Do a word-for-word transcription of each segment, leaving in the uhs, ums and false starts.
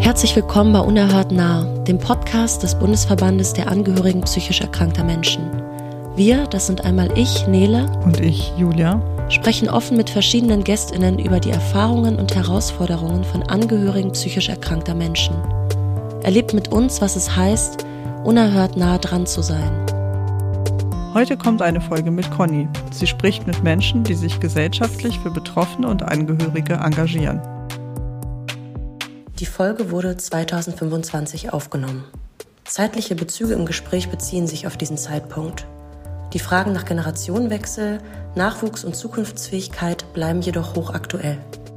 Herzlich willkommen bei Unerhört nah, dem Podcast des Bundesverbandes der Angehörigen psychisch erkrankter Menschen. Wir, das sind einmal ich, Nele, und ich, Julia, sprechen offen mit verschiedenen GästInnen über die Erfahrungen und Herausforderungen von Angehörigen psychisch erkrankter Menschen. Erlebt mit uns, was es heißt, unerhört nah dran zu sein. Heute kommt eine Folge mit Conny. Sie spricht mit Menschen, die sich gesellschaftlich für Betroffene und Angehörige engagieren. Die Folge wurde zweitausendfünfundzwanzig aufgenommen. Zeitliche Bezüge im Gespräch beziehen sich auf diesen Zeitpunkt. Die Fragen nach Generationenwechsel, Nachwuchs und Zukunftsfähigkeit bleiben jedoch hochaktuell.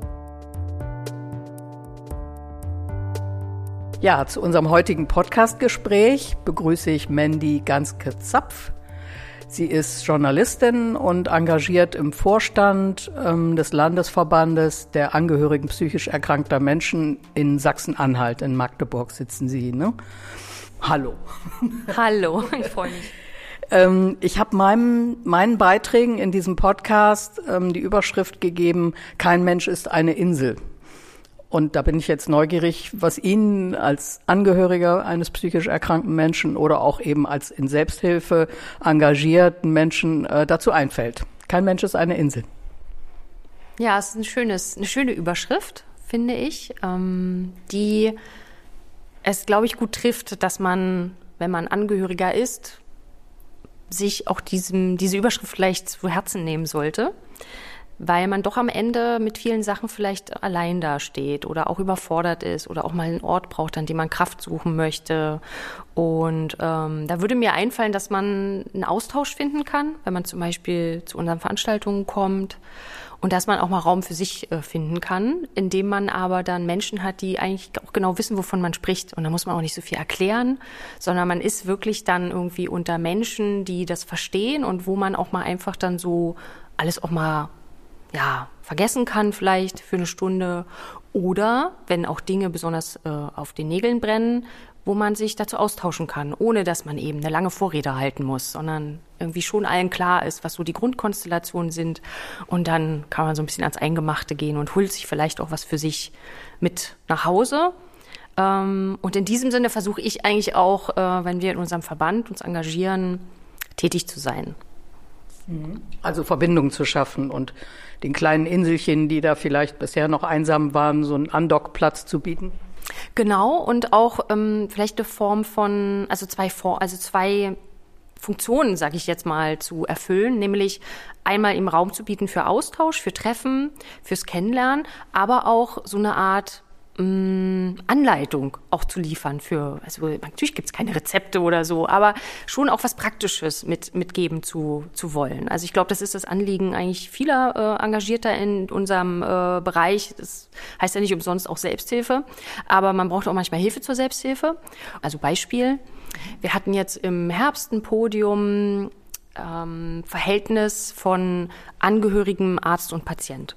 Ja, zu unserem heutigen Podcast-Gespräch begrüße ich Mandy Ganske-Zapf. Sie ist Journalistin und engagiert im Vorstand ähm, des Landesverbandes der Angehörigen psychisch erkrankter Menschen in Sachsen-Anhalt. In Magdeburg sitzen Sie, ne? Hallo. Hallo, ich freue mich. Ähm, ich habe meinem, meinen Beiträgen in diesem Podcast ähm, die Überschrift gegeben, kein Mensch ist eine Insel. Und da bin ich jetzt neugierig, was Ihnen als Angehöriger eines psychisch erkrankten Menschen oder auch eben als in Selbsthilfe engagierten Menschen äh, dazu einfällt. Kein Mensch ist eine Insel. Ja, es ist ein schönes, eine schöne Überschrift, finde ich, ähm, die es, glaube ich, gut trifft, dass man, wenn man Angehöriger ist, sich auch diesem, diese Überschrift vielleicht zu Herzen nehmen sollte. Weil man doch am Ende mit vielen Sachen vielleicht allein dasteht oder auch überfordert ist oder auch mal einen Ort braucht, an dem man Kraft suchen möchte. Und ähm, da würde mir einfallen, dass man einen Austausch finden kann, wenn man zum Beispiel zu unseren Veranstaltungen kommt und dass man auch mal Raum für sich äh, finden kann, indem man aber dann Menschen hat, die eigentlich auch genau wissen, wovon man spricht. Und da muss man auch nicht so viel erklären, sondern man ist wirklich dann irgendwie unter Menschen, die das verstehen und wo man auch mal einfach dann so alles auch mal ja, vergessen kann vielleicht für eine Stunde oder wenn auch Dinge besonders äh, auf den Nägeln brennen, wo man sich dazu austauschen kann, ohne dass man eben eine lange Vorrede halten muss, sondern irgendwie schon allen klar ist, was so die Grundkonstellationen sind und dann kann man so ein bisschen ans Eingemachte gehen und holt sich vielleicht auch was für sich mit nach Hause. Ähm, und in diesem Sinne versuche ich eigentlich auch, äh, wenn wir in unserem Verband uns engagieren, tätig zu sein. Also Verbindungen zu schaffen und den kleinen Inselchen, die da vielleicht bisher noch einsam waren, so einen Andockplatz zu bieten? Genau, und auch ähm, vielleicht eine Form von, also zwei, also zwei Funktionen, sage ich jetzt mal, zu erfüllen, nämlich einmal im Raum zu bieten für Austausch, für Treffen, fürs Kennenlernen, aber auch so eine Art Anleitung auch zu liefern für, also natürlich gibt es keine Rezepte oder so, aber schon auch was Praktisches mit, mitgeben zu, zu wollen. Also ich glaube, das ist das Anliegen eigentlich vieler äh, Engagierter in unserem äh, Bereich. Das heißt ja nicht umsonst auch Selbsthilfe, aber man braucht auch manchmal Hilfe zur Selbsthilfe. Also Beispiel, wir hatten jetzt im Herbst ein Podium ähm, Verhältnis von Angehörigem Arzt und Patient.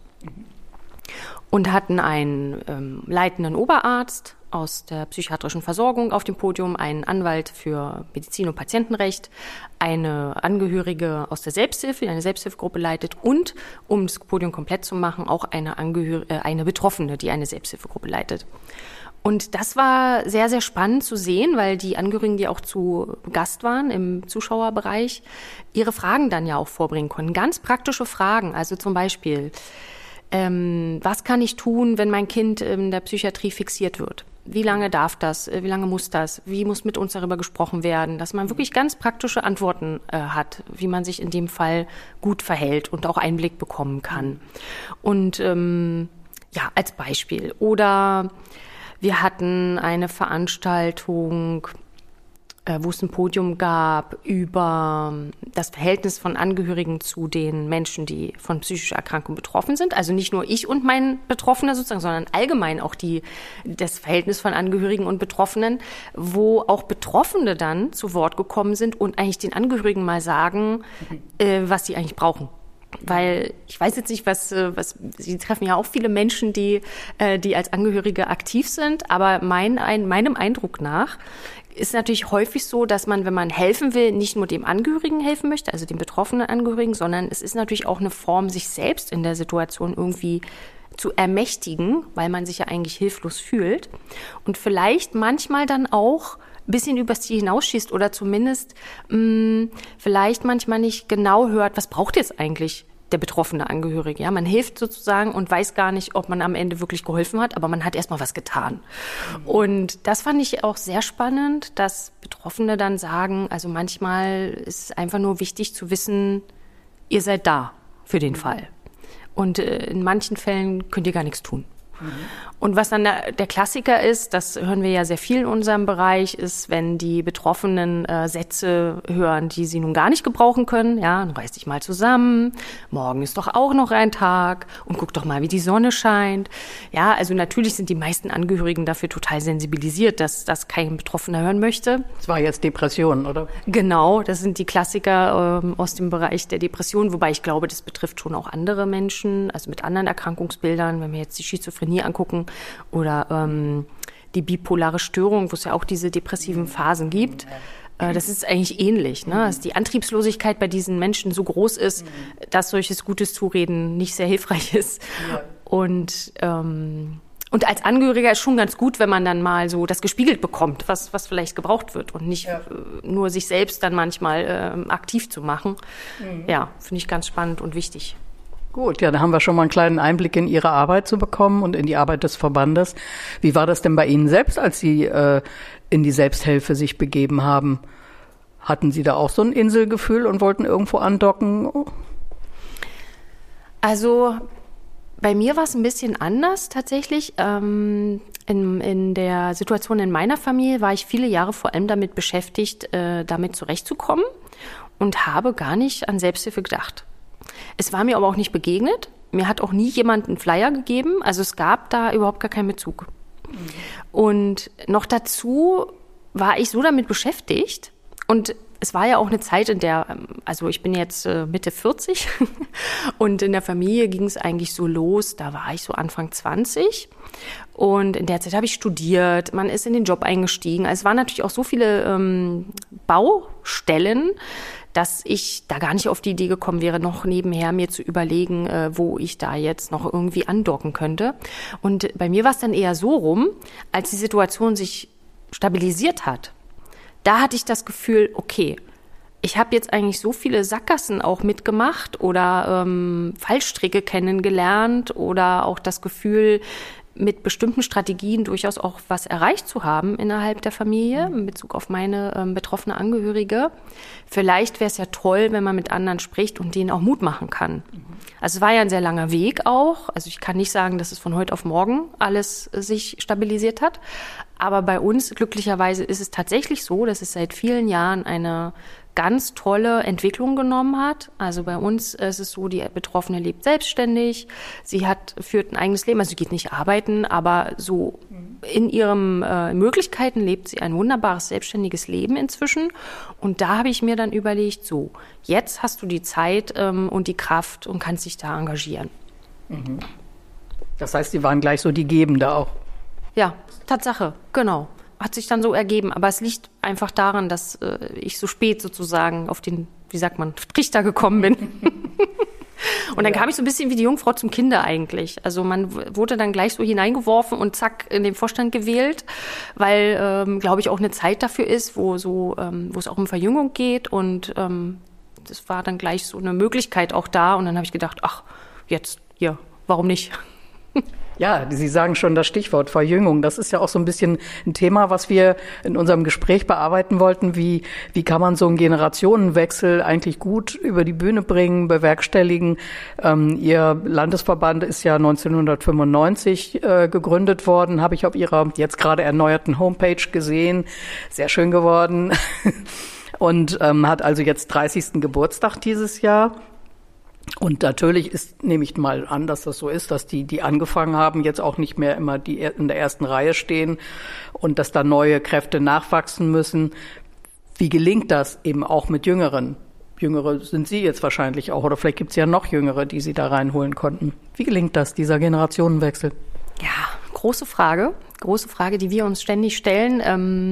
Und hatten einen ähm, leitenden Oberarzt aus der psychiatrischen Versorgung auf dem Podium, einen Anwalt für Medizin- und Patientenrecht, eine Angehörige aus der Selbsthilfe, die eine Selbsthilfegruppe leitet und, um das Podium komplett zu machen, auch eine, Angehör- äh, eine Betroffene, die eine Selbsthilfegruppe leitet. Und das war sehr, sehr spannend zu sehen, weil die Angehörigen, die auch zu Gast waren im Zuschauerbereich, ihre Fragen dann ja auch vorbringen konnten. Ganz praktische Fragen, also zum Beispiel, Ähm, was kann ich tun, wenn mein Kind in der Psychiatrie fixiert wird? Wie lange darf das? Wie lange muss das? Wie muss mit uns darüber gesprochen werden? Dass man wirklich ganz praktische Antworten äh, hat, wie man sich in dem Fall gut verhält und auch Einblick bekommen kann. Und ähm, ja, als Beispiel. Oder wir hatten eine Veranstaltung, wo es ein Podium gab über das Verhältnis von Angehörigen zu den Menschen, die von psychischer Erkrankung betroffen sind. Also nicht nur ich und mein Betroffener sozusagen, sondern allgemein auch die, das Verhältnis von Angehörigen und Betroffenen, wo auch Betroffene dann zu Wort gekommen sind und eigentlich den Angehörigen mal sagen, äh, was sie eigentlich brauchen. Weil ich weiß jetzt nicht, was, was Sie treffen ja auch viele Menschen, die, die als Angehörige aktiv sind, aber mein, ein, meinem Eindruck nach ist natürlich häufig so, dass man, wenn man helfen will, nicht nur dem Angehörigen helfen möchte, also dem betroffenen Angehörigen, sondern es ist natürlich auch eine Form, sich selbst in der Situation irgendwie zu ermächtigen, weil man sich ja eigentlich hilflos fühlt und vielleicht manchmal dann auch ein bisschen übers Ziel hinausschießt oder zumindest mh, vielleicht manchmal nicht genau hört, was braucht jetzt eigentlich der betroffene Angehörige. Ja, man hilft sozusagen und weiß gar nicht, ob man am Ende wirklich geholfen hat, aber man hat erstmal was getan. Mhm. Und das fand ich auch sehr spannend, dass Betroffene dann sagen, also manchmal ist es einfach nur wichtig zu wissen, ihr seid da für den Fall. Und in manchen Fällen könnt ihr gar nichts tun. Mhm. Und was dann der, der Klassiker ist, das hören wir ja sehr viel in unserem Bereich, ist, wenn die Betroffenen äh, Sätze hören, die sie nun gar nicht gebrauchen können. Ja, nun reiß dich mal zusammen, morgen ist doch auch noch ein Tag und guck doch mal, wie die Sonne scheint. Ja, also natürlich sind die meisten Angehörigen dafür total sensibilisiert, dass das kein Betroffener hören möchte. Das war jetzt Depression, oder? Genau, das sind die Klassiker ähm, aus dem Bereich der Depression, wobei ich glaube, das betrifft schon auch andere Menschen, also mit anderen Erkrankungsbildern, wenn wir jetzt die Schizophrenie angucken, oder ähm, die bipolare Störung, wo es ja auch diese depressiven Phasen gibt. Äh, das ist eigentlich ähnlich, ne? Dass die Antriebslosigkeit bei diesen Menschen so groß ist, dass solches gutes Zureden nicht sehr hilfreich ist. Ja. Und, ähm, und als Angehöriger ist schon ganz gut, wenn man dann mal so das gespiegelt bekommt, was, was vielleicht gebraucht wird und nicht ja. äh, nur sich selbst dann manchmal äh, aktiv zu machen. Mhm. Ja, finde ich ganz spannend und wichtig. Gut, ja, da haben wir schon mal einen kleinen Einblick in Ihre Arbeit zu bekommen und in die Arbeit des Verbandes. Wie war das denn bei Ihnen selbst, als Sie äh, in die Selbsthilfe sich begeben haben? Hatten Sie da auch so ein Inselgefühl und wollten irgendwo andocken? Also bei mir war es ein bisschen anders tatsächlich. Ähm, in, in der Situation in meiner Familie war ich viele Jahre vor allem damit beschäftigt, äh, damit zurechtzukommen und habe gar nicht an Selbsthilfe gedacht. Es war mir aber auch nicht begegnet. Mir hat auch nie jemand einen Flyer gegeben. Also es gab da überhaupt gar keinen Bezug. Mhm. Und noch dazu war ich so damit beschäftigt. Und es war ja auch eine Zeit, in der, also ich bin jetzt Mitte vierzig und in der Familie ging es eigentlich so los, da war ich so Anfang zwanzig und in der Zeit habe ich studiert, man ist in den Job eingestiegen. Also es waren natürlich auch so viele ähm, Baustellen, dass ich da gar nicht auf die Idee gekommen wäre, noch nebenher mir zu überlegen, äh, wo ich da jetzt noch irgendwie andocken könnte. Und bei mir war es dann eher so rum, als die Situation sich stabilisiert hat. Da hatte ich das Gefühl, okay, ich habe jetzt eigentlich so viele Sackgassen auch mitgemacht oder ähm, Fallstricke kennengelernt oder auch das Gefühl, mit bestimmten Strategien durchaus auch was erreicht zu haben innerhalb der Familie in Bezug auf meine ähm, betroffene Angehörige. Vielleicht wäre es ja toll, wenn man mit anderen spricht und denen auch Mut machen kann. Also es war ja ein sehr langer Weg auch. Also ich kann nicht sagen, dass es von heute auf morgen alles äh, sich stabilisiert hat. Aber bei uns glücklicherweise ist es tatsächlich so, dass es seit vielen Jahren eine ganz tolle Entwicklung genommen hat. Also bei uns ist es so, die Betroffene lebt selbstständig, sie hat führt ein eigenes Leben, also sie geht nicht arbeiten, aber so in ihren äh, Möglichkeiten lebt sie ein wunderbares, selbstständiges Leben inzwischen. Und da habe ich mir dann überlegt, so, jetzt hast du die Zeit ähm, und die Kraft und kannst dich da engagieren. Mhm. Das heißt, Sie waren gleich so die Gebende auch? Ja, Tatsache, genau. Hat sich dann so ergeben. Aber es liegt einfach daran, dass äh, ich so spät sozusagen auf den, wie sagt man, Trichter gekommen bin. Und dann ja. kam ich so ein bisschen wie die Jungfrau zum Kinde eigentlich. Also man wurde dann gleich so hineingeworfen und zack in den Vorstand gewählt, weil, ähm, glaube ich, auch eine Zeit dafür ist, wo so, ähm, wo es auch um Verjüngung geht. Und ähm, das war dann gleich so eine Möglichkeit auch da. Und dann habe ich gedacht, ach, jetzt, hier, warum nicht? Ja, Sie sagen schon das Stichwort Verjüngung. Das ist ja auch so ein bisschen ein Thema, was wir in unserem Gespräch bearbeiten wollten. Wie, wie kann man so einen Generationenwechsel eigentlich gut über die Bühne bringen, bewerkstelligen? Ähm, Ihr Landesverband ist ja neunzehnhundertfünfundneunzig äh, gegründet worden, habe ich auf Ihrer jetzt gerade erneuerten Homepage gesehen. Sehr schön geworden. Und ähm, hat also jetzt dreißigsten Geburtstag dieses Jahr. Und natürlich ist, nehme ich mal an, dass das so ist, dass die, die angefangen haben, jetzt auch nicht mehr immer die in der ersten Reihe stehen und dass da neue Kräfte nachwachsen müssen. Wie gelingt das eben auch mit Jüngeren? Jüngere sind Sie jetzt wahrscheinlich auch, oder vielleicht gibt es ja noch Jüngere, die Sie da reinholen konnten. Wie gelingt das, dieser Generationenwechsel? Ja, große Frage, große Frage, die wir uns ständig stellen. Ähm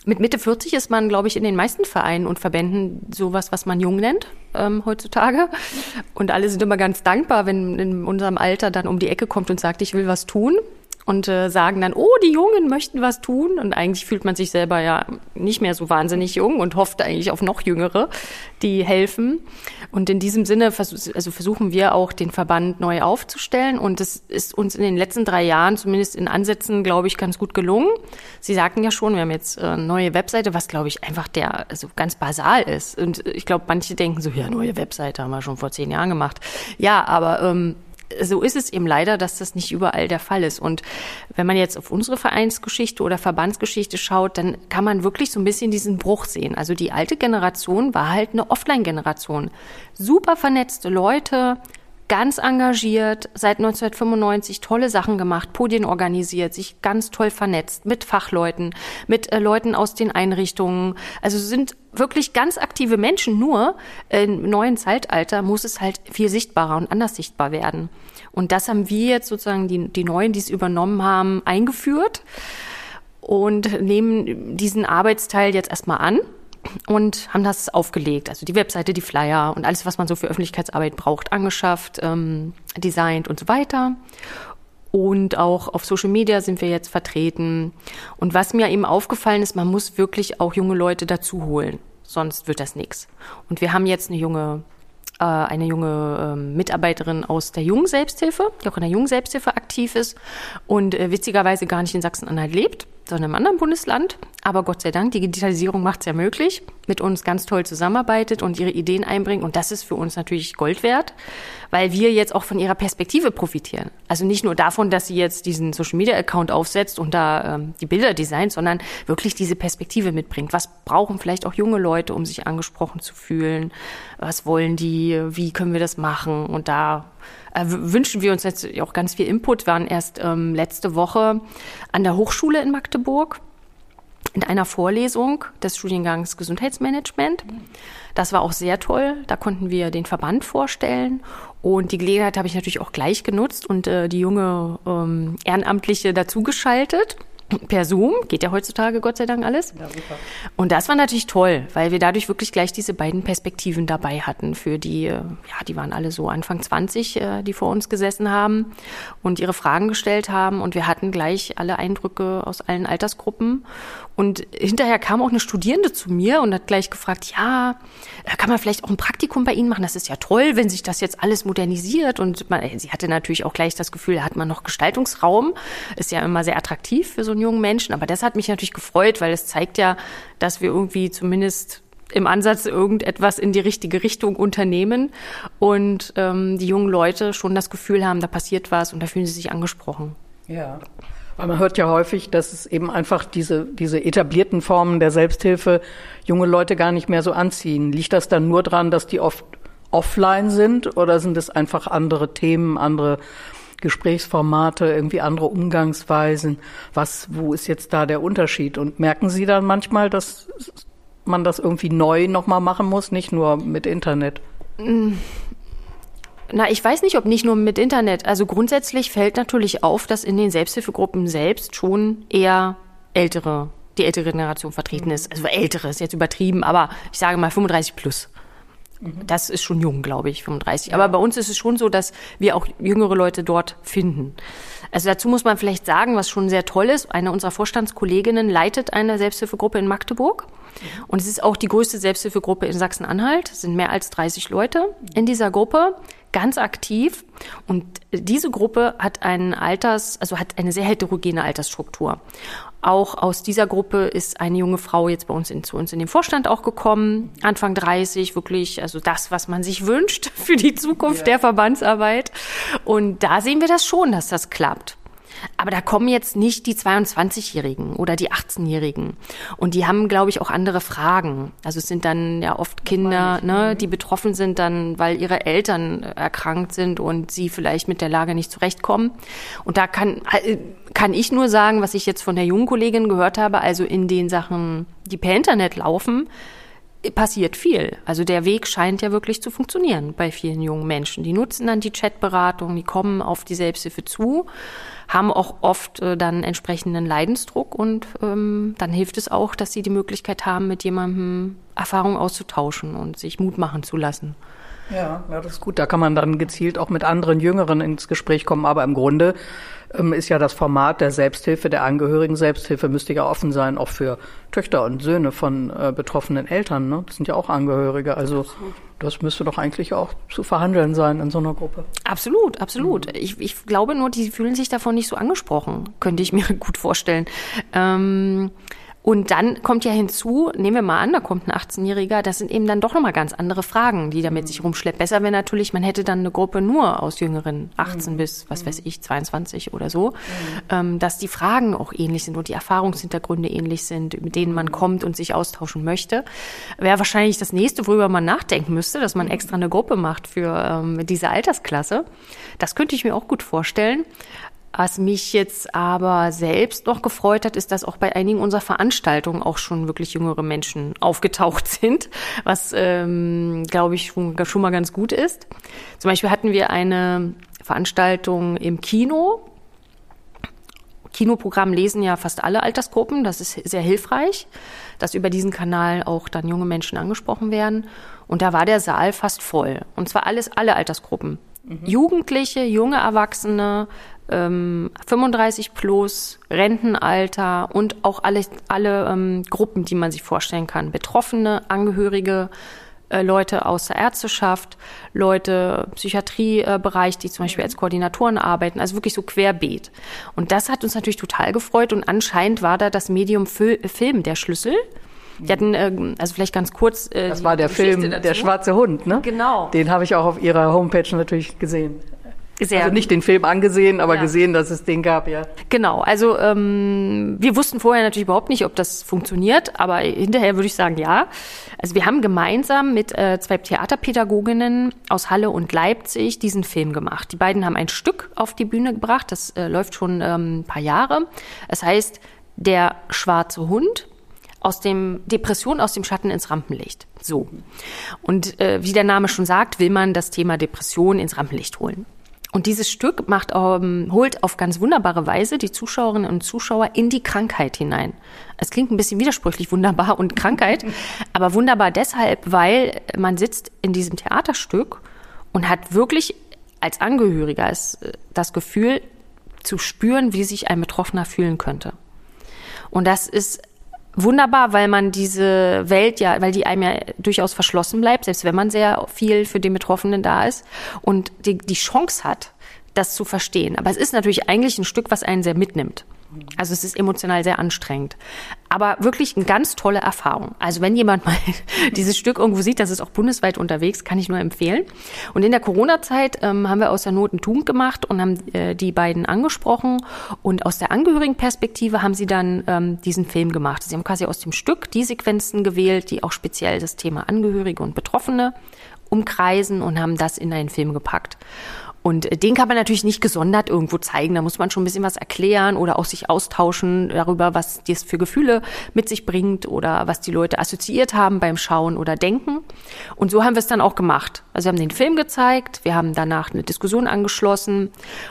mit Mitte vierzig ist man, glaube ich, in den meisten Vereinen und Verbänden sowas, was man jung nennt ähm, heutzutage. Und alle sind immer ganz dankbar, wenn in unserem Alter dann um die Ecke kommt und sagt, ich will was tun. Und äh, sagen dann, oh, die Jungen möchten was tun. Und eigentlich fühlt man sich selber ja nicht mehr so wahnsinnig jung und hofft eigentlich auf noch Jüngere, die helfen. Und in diesem Sinne vers- also versuchen wir auch, den Verband neu aufzustellen. Und das ist uns in den letzten drei Jahren, zumindest in Ansätzen, glaube ich, ganz gut gelungen. Sie sagten ja schon, wir haben jetzt eine neue Webseite, was, glaube ich, einfach der also ganz basal ist. Und ich glaube, manche denken so, ja, neue Webseite haben wir schon vor zehn Jahren gemacht. Ja, aber ähm, so ist es eben leider, dass das nicht überall der Fall ist. Und wenn man jetzt auf unsere Vereinsgeschichte oder Verbandsgeschichte schaut, dann kann man wirklich so ein bisschen diesen Bruch sehen. Also die alte Generation war halt eine Offline-Generation. Super vernetzte Leute, ganz engagiert, seit neunzehnhundertfünfundneunzig tolle Sachen gemacht, Podien organisiert, sich ganz toll vernetzt mit Fachleuten, mit äh, Leuten aus den Einrichtungen. Also sind wirklich ganz aktive Menschen, nur im neuen Zeitalter muss es halt viel sichtbarer und anders sichtbar werden. Und das haben wir jetzt sozusagen, die, die Neuen, die es übernommen haben, eingeführt und nehmen diesen Arbeitsteil jetzt erstmal an und haben das aufgelegt, also die Webseite, die Flyer und alles, was man so für Öffentlichkeitsarbeit braucht, angeschafft, ähm, designt und so weiter. Und auch auf Social Media sind wir jetzt vertreten. Und was mir eben aufgefallen ist, man muss wirklich auch junge Leute dazu holen, sonst wird das nichts. Und wir haben jetzt eine junge äh, eine junge äh, Mitarbeiterin aus der Jungen Selbsthilfe, die auch in der Jungen Selbsthilfe aktiv ist und äh, witzigerweise gar nicht in Sachsen-Anhalt lebt, sondern im anderen Bundesland. Aber Gott sei Dank, die Digitalisierung macht es ja möglich, mit uns ganz toll zusammenarbeitet und ihre Ideen einbringt. Und das ist für uns natürlich Gold wert, weil wir jetzt auch von ihrer Perspektive profitieren. Also nicht nur davon, dass sie jetzt diesen Social-Media-Account aufsetzt und da ähm, die Bilder designt, sondern wirklich diese Perspektive mitbringt. Was brauchen vielleicht auch junge Leute, um sich angesprochen zu fühlen? Was wollen die? Wie können wir das machen? Und da äh, wünschen wir uns jetzt auch ganz viel Input. Wir waren erst ähm, letzte Woche an der Hochschule in Magdeburg in einer Vorlesung des Studiengangs Gesundheitsmanagement. Das war auch sehr toll. Da konnten wir den Verband vorstellen. Und die Gelegenheit habe ich natürlich auch gleich genutzt und äh, die junge ähm, Ehrenamtliche dazugeschaltet. Per Zoom, geht ja heutzutage Gott sei Dank alles. Ja, super. Und das war natürlich toll, weil wir dadurch wirklich gleich diese beiden Perspektiven dabei hatten für die, ja, die waren alle so Anfang zwanzig, die vor uns gesessen haben und ihre Fragen gestellt haben. Und wir hatten gleich alle Eindrücke aus allen Altersgruppen. Und hinterher kam auch eine Studierende zu mir und hat gleich gefragt, ja, kann man vielleicht auch ein Praktikum bei Ihnen machen? Das ist ja toll, wenn sich das jetzt alles modernisiert. Und man, sie hatte natürlich auch gleich das Gefühl, da hat man noch Gestaltungsraum. Ist ja immer sehr attraktiv für so einen jungen Menschen. Aber das hat mich natürlich gefreut, weil es zeigt ja, dass wir irgendwie zumindest im Ansatz irgendetwas in die richtige Richtung unternehmen und ähm, die jungen Leute schon das Gefühl haben, da passiert was und da fühlen sie sich angesprochen. Ja. Weil man hört ja häufig, dass es eben einfach diese, diese etablierten Formen der Selbsthilfe junge Leute gar nicht mehr so anziehen. Liegt das dann nur daran, dass die oft offline sind oder sind es einfach andere Themen, andere Gesprächsformate, irgendwie andere Umgangsweisen? Was, wo ist jetzt da der Unterschied? Und merken Sie dann manchmal, dass man das irgendwie neu nochmal machen muss, nicht nur mit Internet? Na, ich weiß nicht, ob nicht nur mit Internet. Also grundsätzlich fällt natürlich auf, dass in den Selbsthilfegruppen selbst schon eher ältere, die ältere Generation vertreten ist. Also ältere ist jetzt übertrieben, aber ich sage mal fünfunddreißig plus. Das ist schon jung, glaube ich, fünfunddreißig. Aber bei uns ist es schon so, dass wir auch jüngere Leute dort finden. Also dazu muss man vielleicht sagen, was schon sehr toll ist. Eine unserer Vorstandskolleginnen leitet eine Selbsthilfegruppe in Magdeburg. Und es ist auch die größte Selbsthilfegruppe in Sachsen-Anhalt. Es sind mehr als dreißig Leute in dieser Gruppe, ganz aktiv. Und diese Gruppe hat einen Alters, also hat eine sehr heterogene Altersstruktur. Auch aus dieser Gruppe ist eine junge Frau jetzt bei uns in, zu uns in den Vorstand auch gekommen, Anfang dreißig, wirklich, also das, was man sich wünscht für die Zukunft ja. der Verbandsarbeit. Und da sehen wir das schon, dass das klappt. Aber da kommen jetzt nicht die zweiundzwanzigjährigen oder die achtzehnjährigen. Und die haben, glaube ich, auch andere Fragen. Also es sind dann ja oft Kinder, ne, die betroffen sind dann, weil ihre Eltern erkrankt sind und sie vielleicht mit der Lage nicht zurechtkommen. Und da kann, kann ich nur sagen, was ich jetzt von der jungen Kollegin gehört habe, also in den Sachen, die per Internet laufen, passiert viel. Also der Weg scheint ja wirklich zu funktionieren bei vielen jungen Menschen. Die nutzen dann die Chatberatung, die kommen auf die Selbsthilfe zu, haben auch oft äh, dann entsprechenden Leidensdruck und ähm, dann hilft es auch, dass sie die Möglichkeit haben, mit jemandem Erfahrung auszutauschen und sich Mut machen zu lassen. Ja, ja, das ist gut. Da kann man dann gezielt auch mit anderen Jüngeren ins Gespräch kommen. Aber im Grunde ähm, ist ja das Format der Selbsthilfe, der Angehörigen-Selbsthilfe, müsste ja offen sein, auch für Töchter und Söhne von äh, betroffenen Eltern. Ne? Das sind ja auch Angehörige. Also absolut. Das müsste doch eigentlich auch zu verhandeln sein in so einer Gruppe. Absolut, absolut. Mhm. Ich, ich glaube nur, die fühlen sich davon nicht so angesprochen, könnte ich mir gut vorstellen. Ähm Und dann kommt ja hinzu, nehmen wir mal an, da kommt ein achtzehnjähriger, das sind eben dann doch nochmal ganz andere Fragen, die da mit sich rumschleppt. Besser wäre natürlich, man hätte dann eine Gruppe nur aus Jüngeren, achtzehn mhm. bis, was weiß ich, zweiundzwanzig oder so, mhm. ähm, dass die Fragen auch ähnlich sind und die Erfahrungshintergründe ähnlich sind, mit denen man kommt und sich austauschen möchte. Wäre wahrscheinlich das nächste, worüber man nachdenken müsste, dass man extra eine Gruppe macht für ähm, diese Altersklasse. Das könnte ich mir auch gut vorstellen. Was mich jetzt aber selbst noch gefreut hat, ist, dass auch bei einigen unserer Veranstaltungen auch schon wirklich jüngere Menschen aufgetaucht sind, was, ähm, glaube ich, schon, schon mal ganz gut ist. Zum Beispiel hatten wir eine Veranstaltung im Kino. Kinoprogramm lesen ja fast alle Altersgruppen. Das ist sehr hilfreich, dass über diesen Kanal auch dann junge Menschen angesprochen werden. Und da war der Saal fast voll. Und zwar alles, alle Altersgruppen. Mhm. Jugendliche, junge Erwachsene, ähm, fünfunddreißig plus, Rentenalter und auch alle, alle ähm, Gruppen, die man sich vorstellen kann. Betroffene, Angehörige, äh, Leute aus der Ärzteschaft, Leute im Psychiatriebereich, die zum Beispiel als Koordinatoren arbeiten, also wirklich so querbeet. Und das hat uns natürlich total gefreut und anscheinend war da das Medium Fil- Film der Schlüssel. Die hatten, äh, also vielleicht ganz kurz. Äh, das war der Film Der schwarze Hund, ne? Genau. Den habe ich auch auf ihrer Homepage natürlich gesehen. Sehr also nicht den Film angesehen, aber ja. gesehen, dass es den gab, ja. Genau, also ähm, wir wussten vorher natürlich überhaupt nicht, ob das funktioniert, aber hinterher würde ich sagen, ja. Also wir haben gemeinsam mit äh, zwei Theaterpädagoginnen aus Halle und Leipzig diesen Film gemacht. Die beiden haben ein Stück auf die Bühne gebracht, das äh, läuft schon ähm, ein paar Jahre. Es heißt Der schwarze Hund. Aus dem Depression aus dem Schatten ins Rampenlicht. So. Und äh, wie der Name schon sagt, will man das Thema Depression ins Rampenlicht holen. Und dieses Stück macht, ähm, holt auf ganz wunderbare Weise die Zuschauerinnen und Zuschauer in die Krankheit hinein. Es klingt ein bisschen widersprüchlich, wunderbar und Krankheit, aber wunderbar deshalb, weil man sitzt in diesem Theaterstück und hat wirklich als Angehöriger das Gefühl zu spüren, wie sich ein Betroffener fühlen könnte. Und das ist wunderbar, weil man diese Welt ja, weil die einem ja durchaus verschlossen bleibt, selbst wenn man sehr viel für den Betroffenen da ist und die, die Chance hat, das zu verstehen. Aber es ist natürlich eigentlich ein Stück, was einen sehr mitnimmt. Also es ist emotional sehr anstrengend. Aber wirklich eine ganz tolle Erfahrung. Also wenn jemand mal dieses Stück irgendwo sieht, das ist auch bundesweit unterwegs, kann ich nur empfehlen. Und in der Corona-Zeit ähm, haben wir aus der Not eine Tugend gemacht und haben äh, die beiden angesprochen. Und aus der Angehörigenperspektive haben sie dann ähm, diesen Film gemacht. Sie haben quasi aus dem Stück die Sequenzen gewählt, die auch speziell das Thema Angehörige und Betroffene umkreisen und haben das in einen Film gepackt. Und den kann man natürlich nicht gesondert irgendwo zeigen. Da muss man schon ein bisschen was erklären oder auch sich austauschen darüber, was das für Gefühle mit sich bringt oder was die Leute assoziiert haben beim Schauen oder Denken. Und so haben wir es dann auch gemacht. Also wir haben den Film gezeigt, wir haben danach eine Diskussion angeschlossen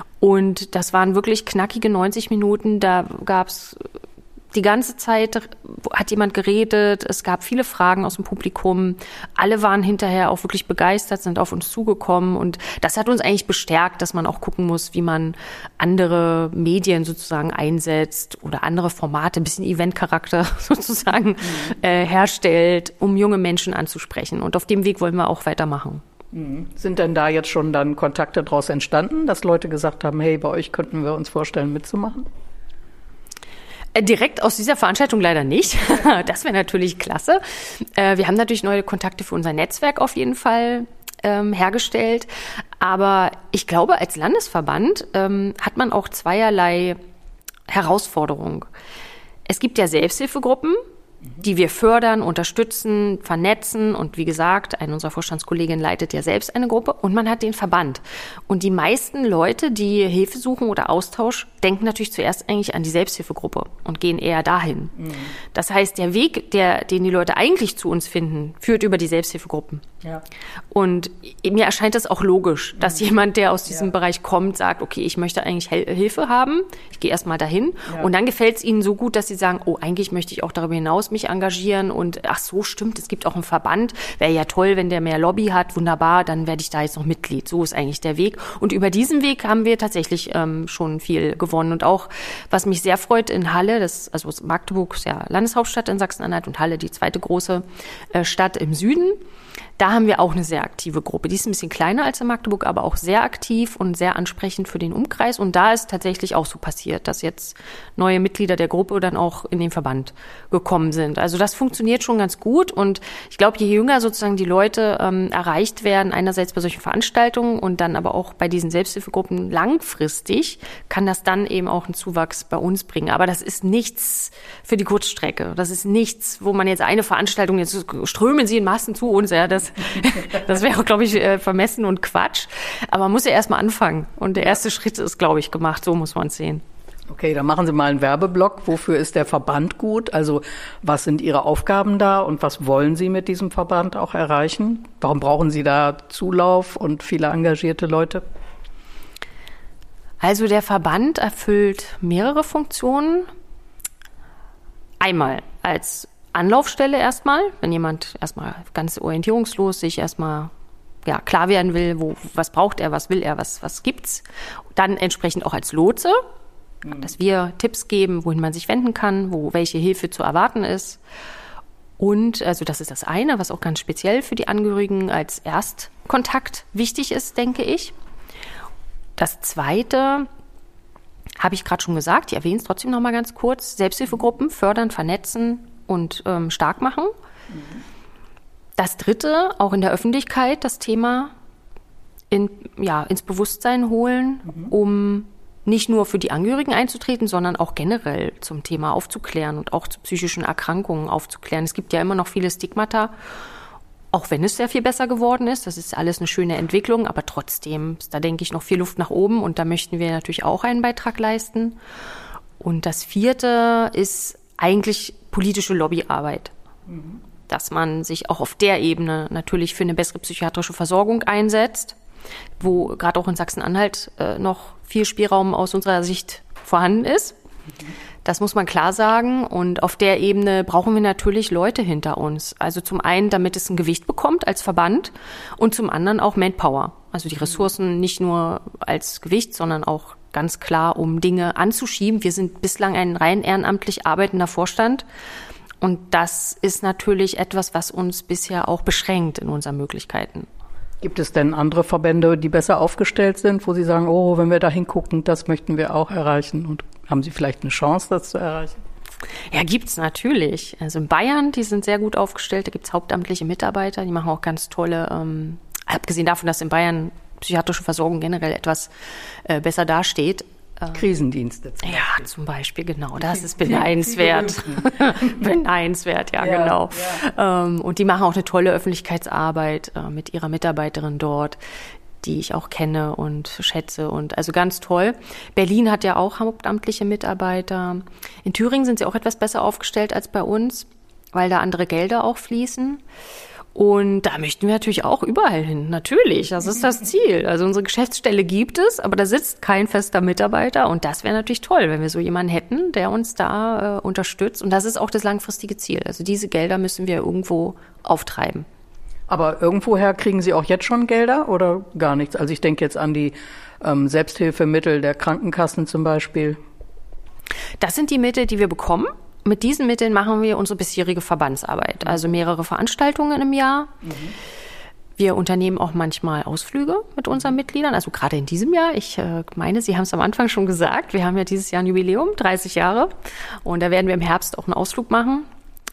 und das waren wirklich knackige neunzig Minuten. Da gab's die ganze Zeit hat jemand geredet, es gab viele Fragen aus dem Publikum, alle waren hinterher auch wirklich begeistert, sind auf uns zugekommen und das hat uns eigentlich bestärkt, dass man auch gucken muss, wie man andere Medien sozusagen einsetzt oder andere Formate, ein bisschen Eventcharakter sozusagen mhm. äh, herstellt, um junge Menschen anzusprechen und auf dem Weg wollen wir auch weitermachen. Mhm. Sind denn da jetzt schon dann Kontakte daraus entstanden, dass Leute gesagt haben, hey, bei euch könnten wir uns vorstellen mitzumachen? Direkt aus dieser Veranstaltung leider nicht. Das wäre natürlich klasse. Wir haben natürlich neue Kontakte für unser Netzwerk auf jeden Fall ähm, hergestellt. Aber ich glaube, als Landesverband ähm, hat man auch zweierlei Herausforderung. Es gibt ja Selbsthilfegruppen, die wir fördern, unterstützen, vernetzen. Und wie gesagt, eine unserer Vorstandskolleginnen leitet ja selbst eine Gruppe und man hat den Verband. Und die meisten Leute, die Hilfe suchen oder Austausch, denken natürlich zuerst eigentlich an die Selbsthilfegruppe und gehen eher dahin. Mhm. Das heißt, der Weg, der, den die Leute eigentlich zu uns finden, führt über die Selbsthilfegruppen. Ja. Und mir erscheint das auch logisch, dass mhm. jemand, der aus diesem ja. Bereich kommt, sagt, okay, ich möchte eigentlich Hilfe haben, ich gehe erst mal dahin. Ja. Und dann gefällt es ihnen so gut, dass sie sagen, oh, eigentlich möchte ich auch darüber hinaus mich engagieren und ach so, stimmt, es gibt auch einen Verband, wäre ja toll, wenn der mehr Lobby hat, wunderbar, dann werde ich da jetzt noch Mitglied. So ist eigentlich der Weg. Und über diesen Weg haben wir tatsächlich ähm, schon viel gewonnen. Und auch, was mich sehr freut, in Halle, das, also Magdeburg ist ja Landeshauptstadt in Sachsen-Anhalt und Halle die zweite große äh, Stadt im Süden. Da haben wir auch eine sehr aktive Gruppe. Die ist ein bisschen kleiner als in Magdeburg, aber auch sehr aktiv und sehr ansprechend für den Umkreis. Und da ist tatsächlich auch so passiert, dass jetzt neue Mitglieder der Gruppe dann auch in den Verband gekommen sind. Also das funktioniert schon ganz gut. Und ich glaube, je jünger sozusagen die Leute ähm, erreicht werden, einerseits bei solchen Veranstaltungen und dann aber auch bei diesen Selbsthilfegruppen langfristig, kann das dann eben auch einen Zuwachs bei uns bringen. Aber das ist nichts für die Kurzstrecke. Das ist nichts, wo man jetzt eine Veranstaltung, jetzt strömen sie in Massen zu uns, ja, das Das wäre, glaube ich, vermessen und Quatsch. Aber man muss ja erstmal anfangen. Und der erste Schritt ist, glaube ich, gemacht. So muss man es sehen. Okay, dann machen Sie mal einen Werbeblock. Wofür ist der Verband gut? Also was sind Ihre Aufgaben da und was wollen Sie mit diesem Verband auch erreichen? Warum brauchen Sie da Zulauf und viele engagierte Leute? Also der Verband erfüllt mehrere Funktionen. Einmal als Anlaufstelle erstmal, wenn jemand erstmal ganz orientierungslos sich erstmal ja, klar werden will, wo, was braucht er, was will er, was, was gibt's. Dann entsprechend auch als Lotse, mhm. dass wir Tipps geben, wohin man sich wenden kann, wo welche Hilfe zu erwarten ist. Und also das ist das eine, was auch ganz speziell für die Angehörigen als Erstkontakt wichtig ist, denke ich. Das zweite habe ich gerade schon gesagt, ich erwähne es trotzdem noch mal ganz kurz, Selbsthilfegruppen fördern, vernetzen und ähm, stark machen. Mhm. Das dritte, auch in der Öffentlichkeit, das Thema in, ja, ins Bewusstsein holen, mhm. um nicht nur für die Angehörigen einzutreten, sondern auch generell zum Thema aufzuklären und auch zu psychischen Erkrankungen aufzuklären. Es gibt ja immer noch viele Stigmata, auch wenn es sehr viel besser geworden ist. Das ist alles eine schöne Entwicklung, aber trotzdem ist da, denke ich, noch viel Luft nach oben und da möchten wir natürlich auch einen Beitrag leisten. Und das vierte ist eigentlich politische Lobbyarbeit, mhm. dass man sich auch auf der Ebene natürlich für eine bessere psychiatrische Versorgung einsetzt, wo gerade auch in Sachsen-Anhalt äh, noch viel Spielraum aus unserer Sicht vorhanden ist. Mhm. Das muss man klar sagen. Und auf der Ebene brauchen wir natürlich Leute hinter uns. Also zum einen, damit es ein Gewicht bekommt als Verband und zum anderen auch Manpower. Also die Ressourcen nicht nur als Gewicht, sondern auch ganz klar, um Dinge anzuschieben. Wir sind bislang ein rein ehrenamtlich arbeitender Vorstand. Und das ist natürlich etwas, was uns bisher auch beschränkt in unseren Möglichkeiten. Gibt es denn andere Verbände, die besser aufgestellt sind, wo Sie sagen, oh, wenn wir da hingucken, das möchten wir auch erreichen? Und haben Sie vielleicht eine Chance, das zu erreichen? Ja, gibt's natürlich. Also in Bayern, die sind sehr gut aufgestellt. Da gibt's hauptamtliche Mitarbeiter, die machen auch ganz tolle, ähm, abgesehen davon, dass in Bayern psychiatrische Versorgung generell etwas äh, besser dasteht. Krisendienste. Zum ja, zum Beispiel, genau. Das ist beneidenswert. beneidenswert, ja, ja genau. Ja. Ähm, und die machen auch eine tolle Öffentlichkeitsarbeit äh, mit ihrer Mitarbeiterin dort, die ich auch kenne und schätze. Und also ganz toll. Berlin hat ja auch hauptamtliche Mitarbeiter. In Thüringen sind sie auch etwas besser aufgestellt als bei uns, weil da andere Gelder auch fließen. Und da möchten wir natürlich auch überall hin. Natürlich, das ist das Ziel. Also unsere Geschäftsstelle gibt es, aber da sitzt kein fester Mitarbeiter. Und das wäre natürlich toll, wenn wir so jemanden hätten, der uns da äh, unterstützt. Und das ist auch das langfristige Ziel. Also diese Gelder müssen wir irgendwo auftreiben. Aber irgendwoher kriegen Sie auch jetzt schon Gelder oder gar nichts? Also ich denke jetzt an die ähm, Selbsthilfemittel der Krankenkassen zum Beispiel. Das sind die Mittel, die wir bekommen. Mit diesen Mitteln machen wir unsere bisherige Verbandsarbeit, also mehrere Veranstaltungen im Jahr. Mhm. Wir unternehmen auch manchmal Ausflüge mit unseren Mitgliedern, also gerade in diesem Jahr. Ich äh, meine, Sie haben es am Anfang schon gesagt, wir haben ja dieses Jahr ein Jubiläum, dreißig Jahre. Und da werden wir im Herbst auch einen Ausflug machen.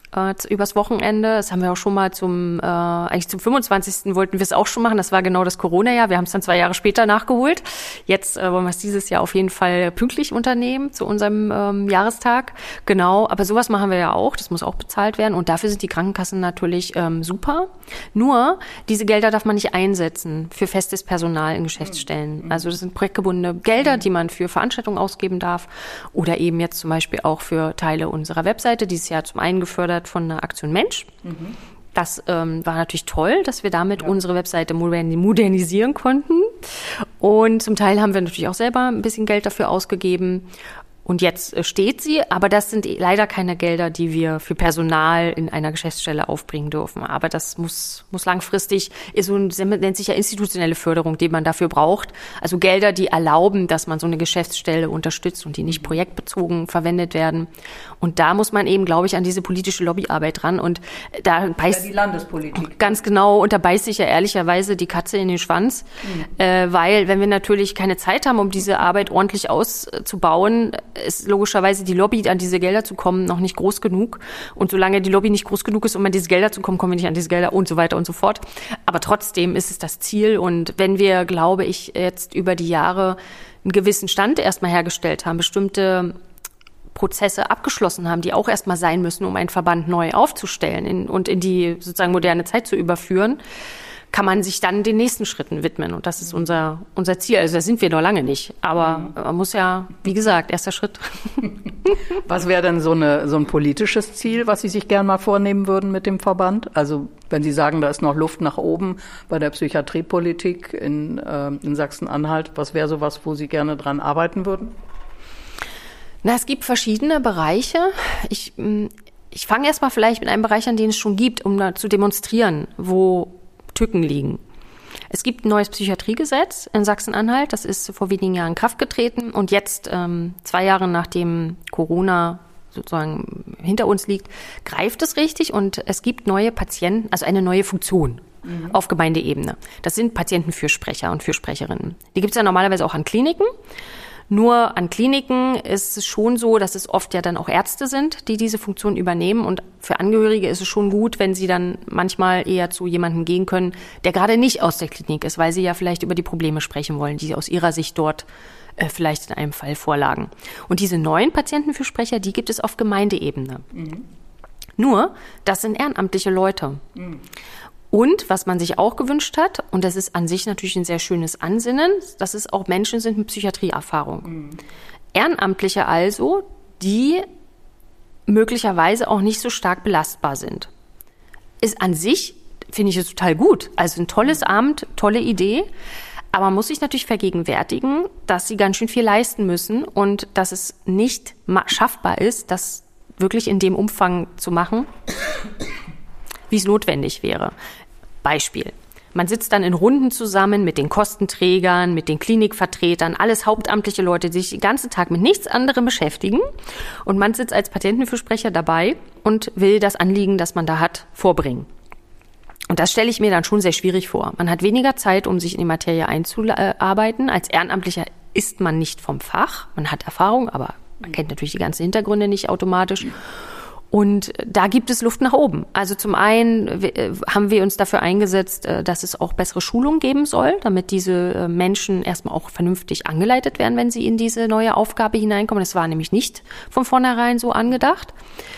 äh, übers Wochenende. Das haben wir auch schon mal zum, äh, eigentlich zum fünfundzwanzigsten wollten wir es auch schon machen. Das war genau das Corona-Jahr. Wir haben es dann zwei Jahre später nachgeholt. Jetzt äh, wollen wir es dieses Jahr auf jeden Fall pünktlich unternehmen zu unserem ähm, Jahrestag. Genau, aber sowas machen wir ja auch. Das muss auch bezahlt werden. Und dafür sind die Krankenkassen natürlich ähm, super. Nur, diese Gelder darf man nicht einsetzen für festes Personal in Geschäftsstellen. Also das sind projektgebundene Gelder, die man für Veranstaltungen ausgeben darf. Oder eben jetzt zum Beispiel auch für Teile unserer Webseite. Dieses Jahr zum einen gefördert von der Aktion Mensch. Mhm. Das ähm, war natürlich toll, dass wir damit ja. unsere Webseite modernisieren konnten. Und zum Teil haben wir natürlich auch selber ein bisschen Geld dafür ausgegeben. Und jetzt steht sie, aber das sind leider keine Gelder, die wir für Personal in einer Geschäftsstelle aufbringen dürfen. Aber das muss, muss langfristig, ist so, nennt sich ja institutionelle Förderung, die man dafür braucht. Also Gelder, die erlauben, dass man so eine Geschäftsstelle unterstützt und die nicht projektbezogen verwendet werden. Und da muss man eben, glaube ich, an diese politische Lobbyarbeit ran. Und da beißt ja, die Landespolitik. Ganz genau, und da beißt sich ja ehrlicherweise die Katze in den Schwanz. Mhm. Äh, weil, wenn wir natürlich keine Zeit haben, um diese Arbeit ordentlich auszubauen, ist logischerweise die Lobby, an diese Gelder zu kommen, noch nicht groß genug. Und solange die Lobby nicht groß genug ist, um an diese Gelder zu kommen, kommen wir nicht an diese Gelder und so weiter und so fort. Aber trotzdem ist es das Ziel. Und wenn wir, glaube ich, jetzt über die Jahre einen gewissen Stand erstmal hergestellt haben, bestimmte Prozesse abgeschlossen haben, die auch erstmal sein müssen, um einen Verband neu aufzustellen in, und in die sozusagen moderne Zeit zu überführen, kann man sich dann den nächsten Schritten widmen. Und das ist unser, unser Ziel. Also da sind wir noch lange nicht. Aber man muss ja, wie gesagt, erster Schritt. Was wäre denn so, eine, so ein politisches Ziel, was Sie sich gern mal vornehmen würden mit dem Verband? Also wenn Sie sagen, da ist noch Luft nach oben bei der Psychiatriepolitik in, äh, in Sachsen-Anhalt, was wäre sowas, wo Sie gerne dran arbeiten würden? Na, es gibt verschiedene Bereiche. Ich, ich fange erst mal vielleicht mit einem Bereich an, den es schon gibt, um da zu demonstrieren, wo Tücken liegen. Es gibt ein neues Psychiatriegesetz in Sachsen-Anhalt. Das ist vor wenigen Jahren in Kraft getreten. Und jetzt, ähm, zwei Jahre nachdem Corona sozusagen hinter uns liegt, greift es richtig. Und es gibt neue Patienten, also eine neue Funktion mhm. auf Gemeindeebene. Das sind Patientenfürsprecher und Fürsprecherinnen. Die gibt es ja normalerweise auch an Kliniken. Nur an Kliniken ist es schon so, dass es oft ja dann auch Ärzte sind, die diese Funktion übernehmen. Und für Angehörige ist es schon gut, wenn sie dann manchmal eher zu jemandem gehen können, der gerade nicht aus der Klinik ist, weil sie ja vielleicht über die Probleme sprechen wollen, die aus ihrer Sicht dort äh, vielleicht in einem Fall vorlagen. Und diese neuen Patientenfürsprecher, die gibt es auf Gemeindeebene. Mhm. Nur, das sind ehrenamtliche Leute. Mhm. Und was man sich auch gewünscht hat, und das ist an sich natürlich ein sehr schönes Ansinnen, dass es auch Menschen sind mit Psychiatrieerfahrung. Mhm. Ehrenamtliche also, die möglicherweise auch nicht so stark belastbar sind. Ist an sich, finde ich es total gut. Also ein tolles Amt, tolle Idee. Aber man muss sich natürlich vergegenwärtigen, dass sie ganz schön viel leisten müssen und dass es nicht schaffbar ist, das wirklich in dem Umfang zu machen, wie es notwendig wäre. Beispiel. Man sitzt dann in Runden zusammen mit den Kostenträgern, mit den Klinikvertretern, alles hauptamtliche Leute, die sich den ganzen Tag mit nichts anderem beschäftigen. Und man sitzt als Patientenfürsprecher dabei und will das Anliegen, das man da hat, vorbringen. Und das stelle ich mir dann schon sehr schwierig vor. Man hat weniger Zeit, um sich in die Materie einzuarbeiten. Als Ehrenamtlicher ist man nicht vom Fach. Man hat Erfahrung, aber man kennt natürlich die ganzen Hintergründe nicht automatisch. Und da gibt es Luft nach oben. Also zum einen haben wir uns dafür eingesetzt, dass es auch bessere Schulungen geben soll, damit diese Menschen erstmal auch vernünftig angeleitet werden, wenn sie in diese neue Aufgabe hineinkommen. Das war nämlich nicht von vornherein so angedacht.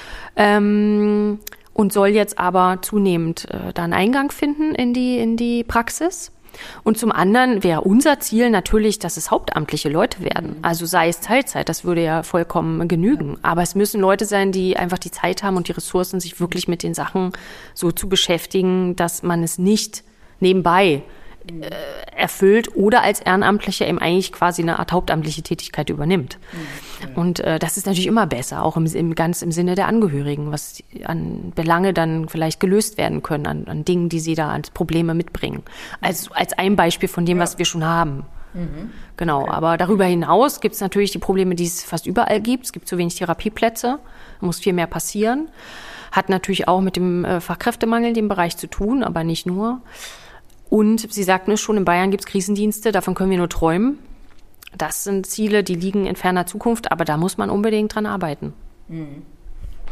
Ähm, und soll jetzt aber zunehmend da einen Eingang finden in die, in die Praxis. Und zum anderen wäre unser Ziel natürlich, dass es hauptamtliche Leute werden. Also sei es Teilzeit, das würde ja vollkommen genügen. Aber es müssen Leute sein, die einfach die Zeit haben und die Ressourcen, sich wirklich mit den Sachen so zu beschäftigen, dass man es nicht nebenbei äh, erfüllt oder als Ehrenamtlicher eben eigentlich quasi eine Art hauptamtliche Tätigkeit übernimmt. Mhm. Und äh, das ist natürlich immer besser, auch im, im ganz im Sinne der Angehörigen, was an Belange dann vielleicht gelöst werden können, an, an Dingen, die sie da als Probleme mitbringen. Als, als ein Beispiel von dem, ja. was wir schon haben. Mhm. Genau, okay. Aber darüber hinaus gibt es natürlich die Probleme, die es fast überall gibt. Es gibt zu wenig Therapieplätze, da muss viel mehr passieren. Hat natürlich auch mit dem äh, Fachkräftemangel in dem Bereich zu tun, aber nicht nur. Und Sie sagten es schon, in Bayern gibt es Krisendienste, davon können wir nur träumen. Das sind Ziele, die liegen in ferner Zukunft, aber da muss man unbedingt dran arbeiten.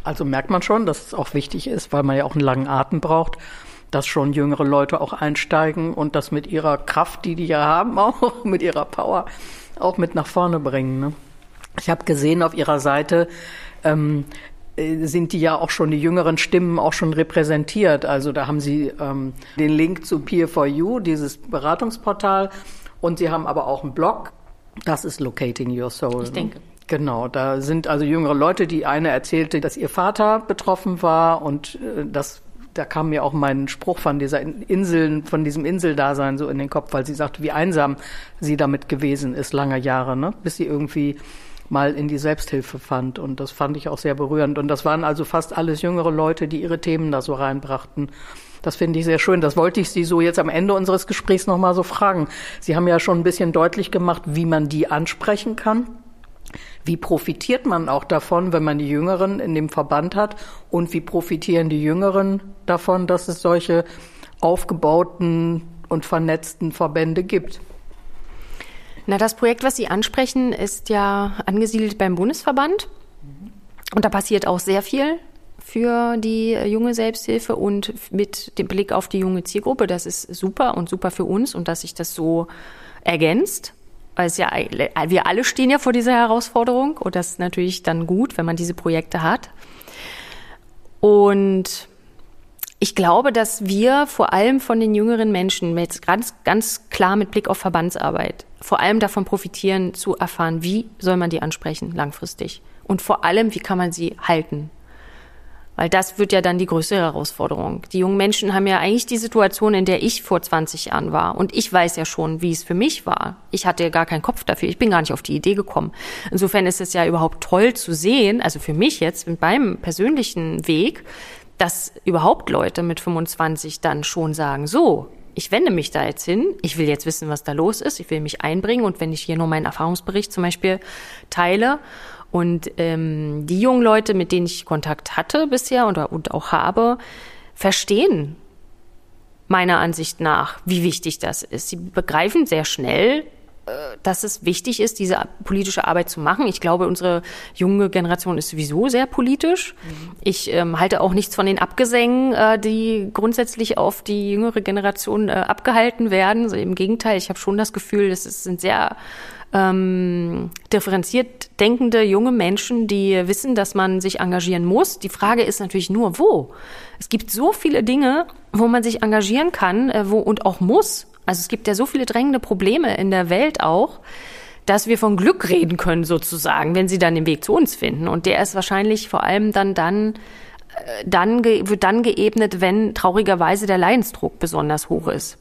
Also merkt man schon, dass es auch wichtig ist, weil man ja auch einen langen Atem braucht, dass schon jüngere Leute auch einsteigen und das mit ihrer Kraft, die die ja haben, auch mit ihrer Power, auch mit nach vorne bringen. Ne? Ich habe gesehen auf ihrer Seite, ähm, sind die ja auch schon, die jüngeren Stimmen auch schon repräsentiert. Also da haben sie ähm, den Link zu Peer for You, dieses Beratungsportal. Und sie haben aber auch einen Blog, das ist Locating Your Soul. Ich denke. Genau, da sind also jüngere Leute, die eine erzählte, dass ihr Vater betroffen war und äh, das, da kam mir auch mein Spruch von dieser Inseln, von diesem Inseldasein so in den Kopf, weil sie sagte, wie einsam sie damit gewesen ist, lange Jahre, ne, bis sie irgendwie mal in die Selbsthilfe fand und das fand ich auch sehr berührend und das waren also fast alles jüngere Leute, die ihre Themen da so reinbrachten. Das finde ich sehr schön. Das wollte ich Sie so jetzt am Ende unseres Gesprächs noch mal so fragen. Sie haben ja schon ein bisschen deutlich gemacht, wie man die ansprechen kann. Wie profitiert man auch davon, wenn man die Jüngeren in dem Verband hat? Und wie profitieren die Jüngeren davon, dass es solche aufgebauten und vernetzten Verbände gibt? Na, das Projekt, was Sie ansprechen, ist ja angesiedelt beim Bundesverband. Und da passiert auch sehr viel für die junge Selbsthilfe und mit dem Blick auf die junge Zielgruppe. Das ist super und super für uns und dass sich das so ergänzt. Weil es ja, wir alle stehen ja vor dieser Herausforderung und das ist natürlich dann gut, wenn man diese Projekte hat. Und ich glaube, dass wir vor allem von den jüngeren Menschen, jetzt ganz, ganz klar mit Blick auf Verbandsarbeit, vor allem davon profitieren, zu erfahren, wie soll man die ansprechen langfristig und vor allem, wie kann man sie halten. Weil das wird ja dann die größere Herausforderung. Die jungen Menschen haben ja eigentlich die Situation, in der ich vor zwanzig Jahren war. Und ich weiß ja schon, wie es für mich war. Ich hatte ja gar keinen Kopf dafür. Ich bin gar nicht auf die Idee gekommen. Insofern ist es ja überhaupt toll zu sehen, also für mich jetzt mit meinem persönlichen Weg, dass überhaupt Leute mit fünfundzwanzig dann schon sagen, so, ich wende mich da jetzt hin, ich will jetzt wissen, was da los ist, ich will mich einbringen. Und wenn ich hier nur meinen Erfahrungsbericht zum Beispiel teile, und ähm, die jungen Leute, mit denen ich Kontakt hatte bisher und, und auch habe, verstehen meiner Ansicht nach, wie wichtig das ist. Sie begreifen sehr schnell, äh, dass es wichtig ist, diese politische Arbeit zu machen. Ich glaube, unsere junge Generation ist sowieso sehr politisch. Mhm. Ich ähm, halte auch nichts von den Abgesängen, äh, die grundsätzlich auf die jüngere Generation äh, abgehalten werden. Also im Gegenteil, ich habe schon das Gefühl, das ist, sind sehr Ähm, differenziert denkende junge Menschen, die wissen, dass man sich engagieren muss. Die Frage ist natürlich nur, wo? Es gibt so viele Dinge, wo man sich engagieren kann äh, wo und auch muss. Also es gibt ja so viele drängende Probleme in der Welt auch, dass wir von Glück reden können sozusagen, wenn sie dann den Weg zu uns finden. Und der ist wahrscheinlich vor allem dann, dann, äh, dann ge- wird dann geebnet, wenn traurigerweise der Leidensdruck besonders hoch ist.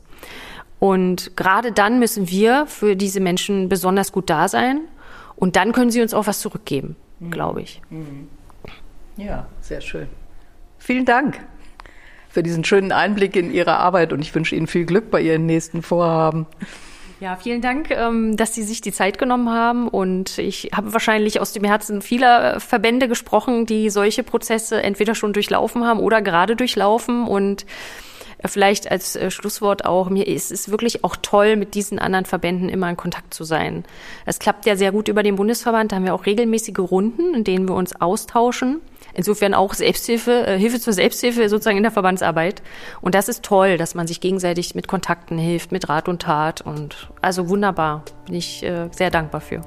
Und gerade dann müssen wir für diese Menschen besonders gut da sein. Und dann können sie uns auch was zurückgeben, mhm. glaube ich. Mhm. Ja, sehr schön. Vielen Dank für diesen schönen Einblick in Ihre Arbeit. Und ich wünsche Ihnen viel Glück bei Ihren nächsten Vorhaben. Ja, vielen Dank, dass Sie sich die Zeit genommen haben. Und ich habe wahrscheinlich aus dem Herzen vieler Verbände gesprochen, die solche Prozesse entweder schon durchlaufen haben oder gerade durchlaufen. Und vielleicht als äh, Schlusswort auch, mir ist es wirklich auch toll, mit diesen anderen Verbänden immer in Kontakt zu sein. Es klappt ja sehr gut über den Bundesverband, da haben wir auch regelmäßige Runden, in denen wir uns austauschen. Insofern auch Selbsthilfe, äh, Hilfe zur Selbsthilfe sozusagen in der Verbandsarbeit. Und das ist toll, dass man sich gegenseitig mit Kontakten hilft, mit Rat und Tat. Und also wunderbar, bin ich äh, sehr dankbar für.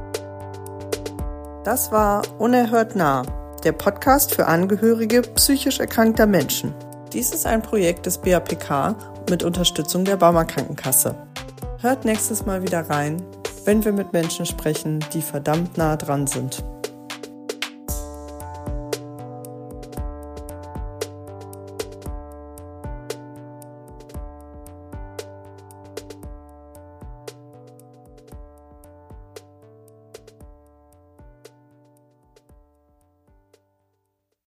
Das war Unerhört nah, der Podcast für Angehörige psychisch erkrankter Menschen. Dies ist ein Projekt des B A P K mit Unterstützung der Barmer-Krankenkasse. Hört nächstes Mal wieder rein, wenn wir mit Menschen sprechen, die verdammt nah dran sind.